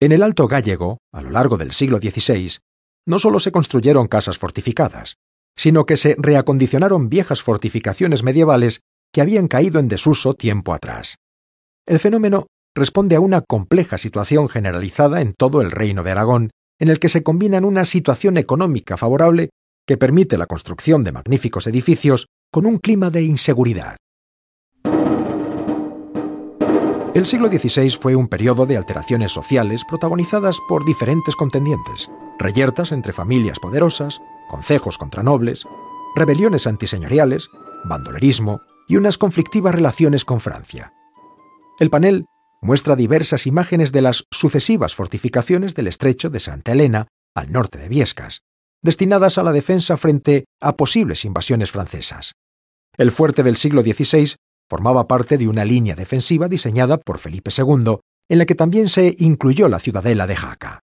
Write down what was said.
En el Alto Gállego, a lo largo del siglo XVI, no solo se construyeron casas fortificadas, sino que se reacondicionaron viejas fortificaciones medievales que habían caído en desuso tiempo atrás. El fenómeno responde a una compleja situación generalizada en todo el Reino de Aragón, en el que se combinan una situación económica favorable que permite la construcción de magníficos edificios con un clima de inseguridad. El siglo XVI fue un periodo de alteraciones sociales protagonizadas por diferentes contendientes, reyertas entre familias poderosas, concejos contra nobles, rebeliones antiseñoriales, bandolerismo y unas conflictivas relaciones con Francia. El panel muestra diversas imágenes de las sucesivas fortificaciones del estrecho de Santa Elena, al norte de Biescas, destinadas a la defensa frente a posibles invasiones francesas. El fuerte del siglo XVI formaba parte de una línea defensiva diseñada por Felipe II, en la que también se incluyó la ciudadela de Jaca.